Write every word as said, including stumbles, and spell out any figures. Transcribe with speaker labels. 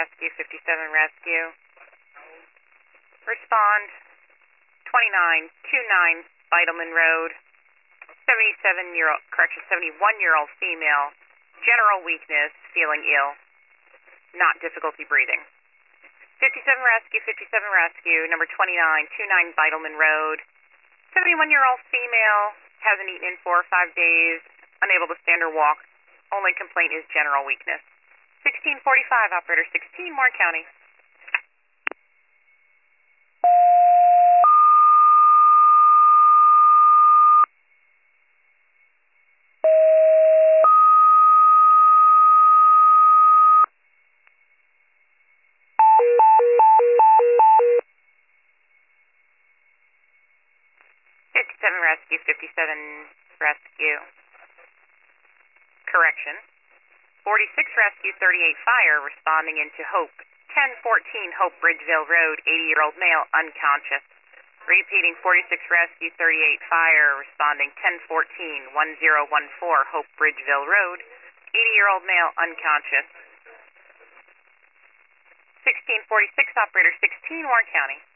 Speaker 1: Rescue, fifty-seven Rescue. Respond. twenty-nine twenty-nine Vitalman Road. seventy-seven year old, correction, seventy-one year old female. General weakness, feeling ill. Not difficulty breathing. fifty-seven Rescue, fifty-seven Rescue, number twenty-nine twenty-nine Vitalman Road. seventy-one year old female, hasn't eaten in four or five days, unable to stand or walk. Only complaint is general weakness. sixteen forty-five, operator sixteen, Warren County. fifty-seven Rescue, fifty-seven Rescue. Correction. forty-six Rescue, thirty-eight Fire, responding into Hope. ten fourteen Hope Bridgeville Road, eighty year old male, unconscious. Repeating, forty-six Rescue, thirty-eight Fire, responding ten fourteen ten fourteen Hope Bridgeville Road, eighty year old male, unconscious. sixteen forty-six, operator sixteen, Warren County.